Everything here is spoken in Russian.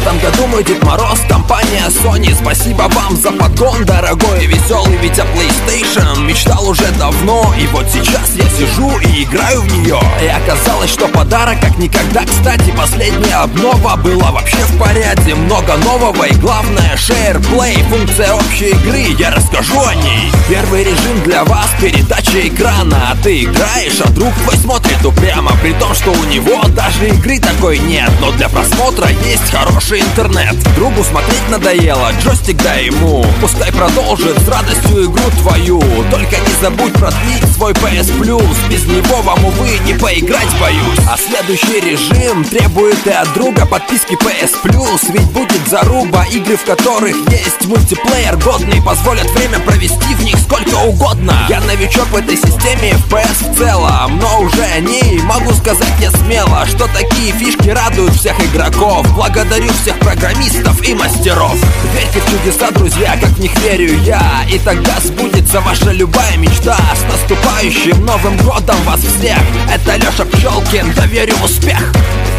этом году мой Дед Мороз — компания Sony. Спасибо вам за подгон, дорогой и веселый, ведь о PlayStation мечтал уже давно. И вот сейчас я сижу и играю в нее. И оказалось, что подарок как никогда кстати. Последняя обнова была вообще в порядке. Много нового и главное — SharePlay, функция общей игры, я расскажу о ней. Первый режим для вас — передача экрана. А ты играешь, а друг твой смотрит упрямо, при том, что у него даже игры такой нет. Но для просмотра есть хороший интернет. Другу смотреть надоело, джойстик дай ему, пускай продолжит с радостью игру твою. Только не забудь продлить свой PS Plus, без него вам, увы, не поиграть боюсь. А следующий режим требует и от друга подписки PS Plus, ведь будет заруба. Игры, в которых есть мультиплеер годный, позволят время провести в них сколько угодно. Я новичок в этой системе FPS в целом, но уже о ней могу сказать я смело, что такие фишки радуют всех игроков. Благодарю всех программистов и мастеров. Верьте в чудеса, друзья, как в них верю я, и тогда сбудется ваша любая мечта. С наступающим Новым годом вас всех! Это Леша Пчелкин, да верю в успех!